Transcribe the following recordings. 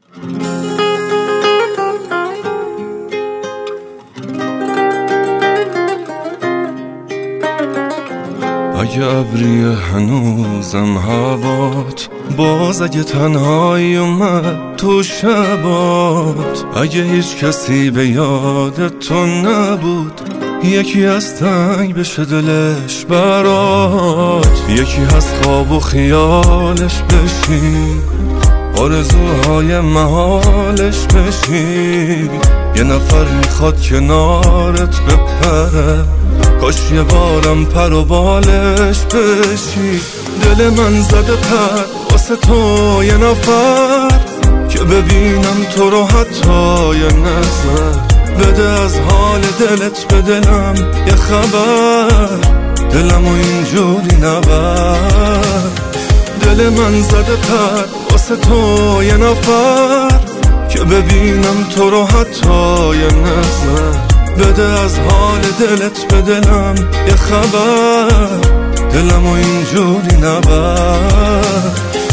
اگه ابری هنوزم هوات، باز اگه تنهایی اومد تو شبات، اگه هیچ کسی به یاد تو نبود، یکی از تنگ بشه دلش برات، یکی هست خواب و خیالش بشی، آرزوهای محالش بشی، یه نفر میخواد کنارت بپره، کاش یه بارم پر و بالش بشی. دل من زده پر واسه تو یه نفر، که ببینم تو رو حتی یه نظر بده از حال دلت به دلم یه خبر، دلمو اینجوری نبر. دل من زده پر واسه تو یه نفر، که ببینم تو رو حتی یه نظر بده از حال دلت به دلم یه خبر، دلمو اینجوری نبر.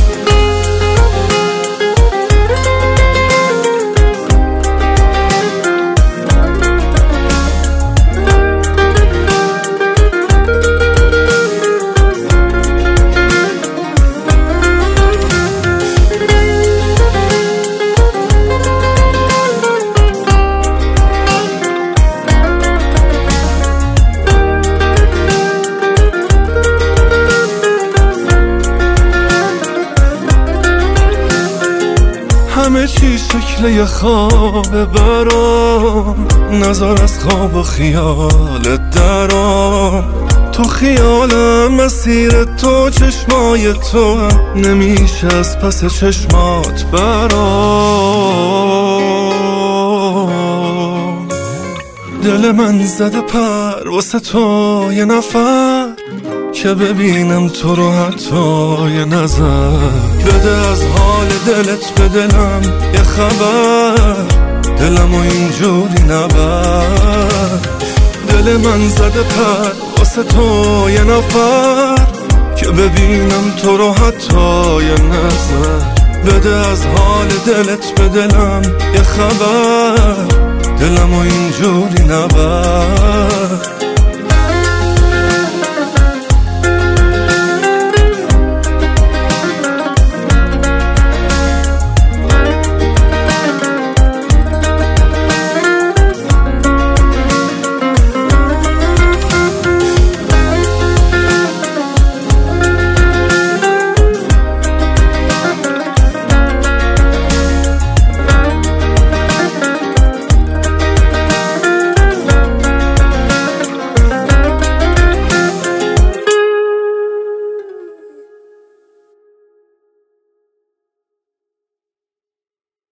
همه چی شکل یه خوابه برام، نظر از خواب و خیالت درام، تو خیالم مسیر تو چشمای تو هم نمیشه از پس چشمات برام. دل من زده پر واسه تو یه نفر، که ببینم تو رو حتی یه نظر بده از حال دلت به دلم یه خبر، دلمو اینجوری نبر. دل من زده پر واسه تو یه نفر، که ببینم تو رو حتی یه نظر بده از حال دلت به دلم یه خبر، دلمو اینجوری نبر.